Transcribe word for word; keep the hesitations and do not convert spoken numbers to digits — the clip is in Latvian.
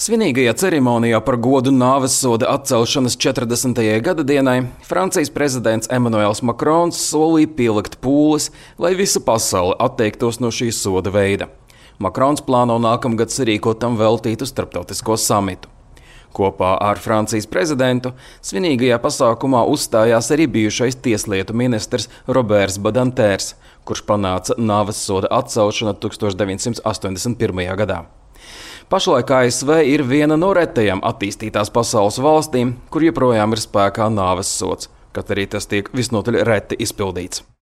Svinīgajā ceremonijā par godu nāvessoda atcelšanas četrdesmitajai gadadienai Francijas prezidents Emmanuels Macrons solīja pielikt pūles, lai visa pasaule atteiktos no šī soda veida. Macrons plāno nākamgad sarīkot tam veltītu starptautisko samitu. Kopā ar Francijas prezidentu svinīgajā pasākumā uzstājās arī bijušais tieslietu ministrs Roberts Badinters, kurš panāca nāvessoda atcelšanu tuksstoš deviņsimt astoņdesmit pirmajā gadā. Pašlaik A S V ir viena no retajām attīstītās pasaules valstīm, kur joprojām ir spēkā nāvessods, kaut arī tas tiek visnotaļ reti izpildīts.